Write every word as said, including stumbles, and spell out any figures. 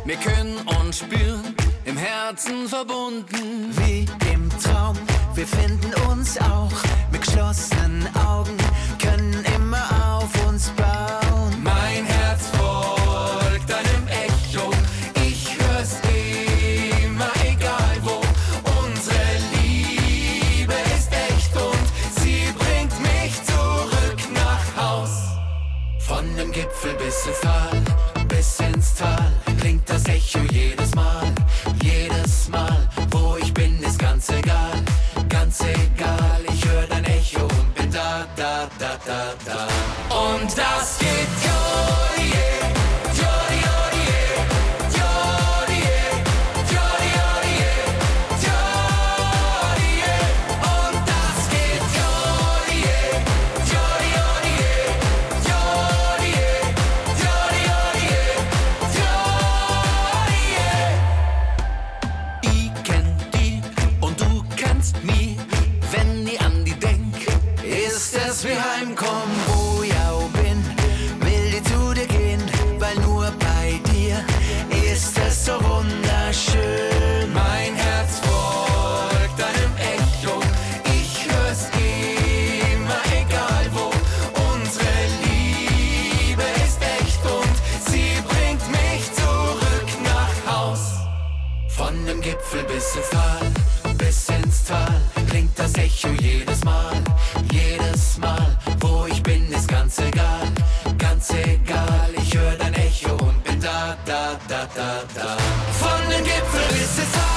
Wir können uns spüren, im Herzen verbunden. Wie im Traum, wir finden uns auch. Mit geschlossenen Augen, können immer auf uns bauen. Mein Herz folgt deinem Echo, ich hör's immer, egal wo. Unsere Liebe ist echt und sie bringt mich zurück nach Haus. Von dem Gipfel bis ins Tal, bis ins Tal, klingt das Echo jedes Mal. Jedes Mal, wo ich bin, ist ganz egal, ganz egal. Ich höre dein Echo und bin da, da, da, da, da. Und das geht Jodie, Jodie, Jodie, Jodie, Jodie, Jodie, Jodie. Und das geht Jodie, Jodie, Jodie, Jodie, Jodie, Jodie. Ich kenn die und du kennst mich. Wenn ich an die denk, ist es wie heimkommen. Wo ich auch bin, will ich zu dir gehen, weil nur bei dir ist es so wunderschön. Mein Herz folgt deinem Echo, ich hör's immer, egal wo. Unsere Liebe ist echt und sie bringt mich zurück nach Haus. Von dem Gipfel bis ins Tal, bis ins Tal, klingt das Echo jedes Mal. Jedes Mal, wo ich bin, ist ganz egal, ganz egal. Ich hör dein Echo und bin da, da, da, da, da. Von dem Gipfel bis ins Tal.